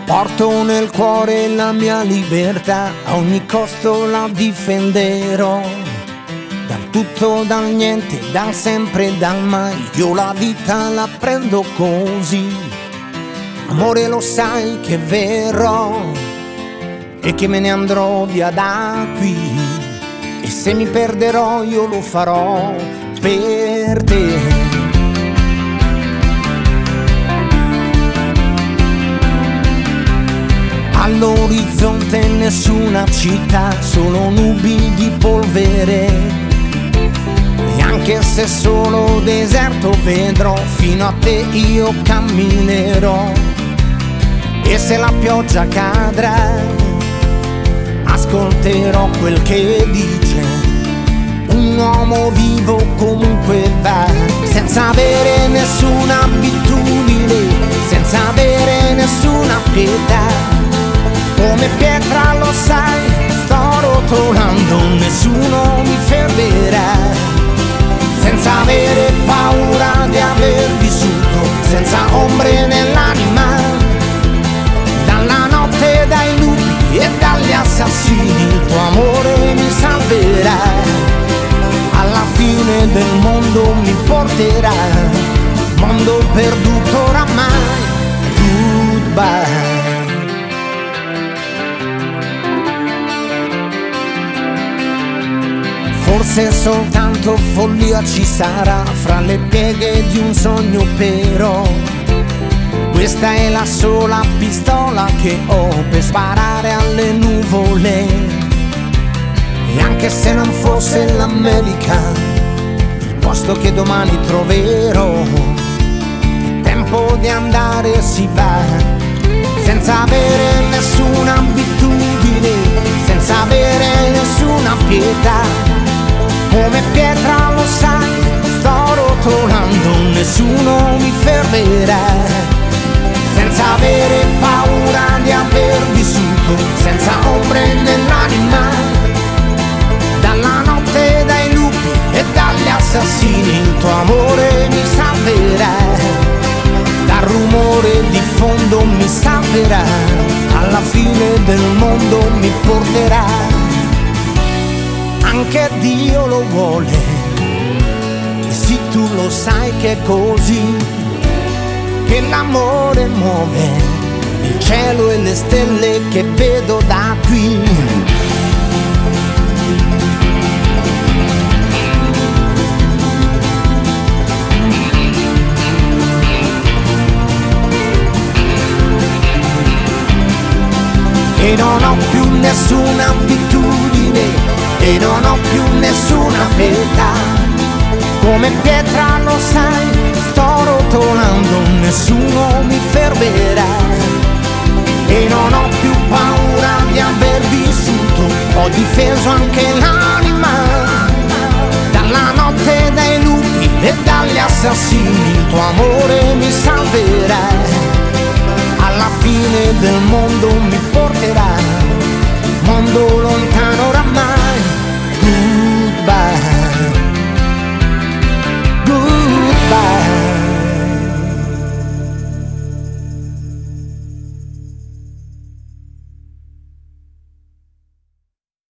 Porto nel cuore la mia libertà, a ogni costo la difenderò. Dal tutto, dal niente, dal sempre, dal mai, io la vita la prendo così. Amore, lo sai che verrò e che me ne andrò via da qui. E se mi perderò io lo farò per te. All'orizzonte nessuna città, solo nubi di polvere. E anche se solo deserto vedrò, fino a te io camminerò. E se la pioggia cadrà, ascolterò quel che dice. Un uomo vivo comunque va, senza avere nessuna abitudine, senza avere nessuna pietà. Come pietra lo sai, sto rotolando, nessuno mi fermerà. Senza avere paura di aver vissuto, senza ombre nell'anima. Dalla notte, dai lupi e dagli assassini, il tuo amore mi salverà. Alla fine del mondo mi porterà, mondo perduto oramai. Goodbye. Forse soltanto follia ci sarà fra le pieghe di un sogno, però questa è la sola pistola che ho per sparare alle nuvole. E anche se non fosse l'America, il posto che domani troverò, è tempo di andare e si va, senza avere nessuna abitudine, senza avere nessuna pietà. Come pietra lo sai, sto rotolando, nessuno mi fermerà. Senza avere paura di aver vissuto, senza ombre nell'anima. Dalla notte, dai lupi e dagli assassini, il tuo amore mi salverà. Dal rumore di fondo mi salverà, alla fine del mondo mi porterà. Anche Dio lo vuole, e sì, tu lo sai che è così, che l'amore muove il cielo e le stelle che vedo da qui. E non ho più nessuna abitudine, e non ho più nessuna pietà. Come pietra lo sai, sto rotolando, nessuno mi fermerà. E non ho più paura di aver vissuto, ho difeso anche l'anima. Dalla notte, dai lupi e dagli assassini, il tuo amore mi salverà. Alla fine del mondo mi porterà.